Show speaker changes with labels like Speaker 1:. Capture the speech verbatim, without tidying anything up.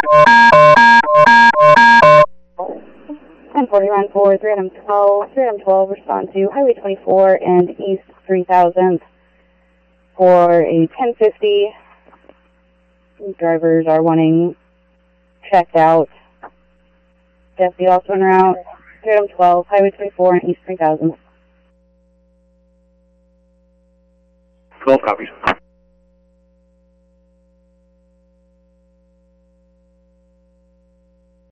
Speaker 1: ten forty-one for three M twelve, three M twelve, respond to Highway twenty-four and East three thousand for a ten fifty. Drivers are wanting checked out. Deputy also en route, three M twelve, Highway twenty-four and East three thousand.
Speaker 2: twelve copies.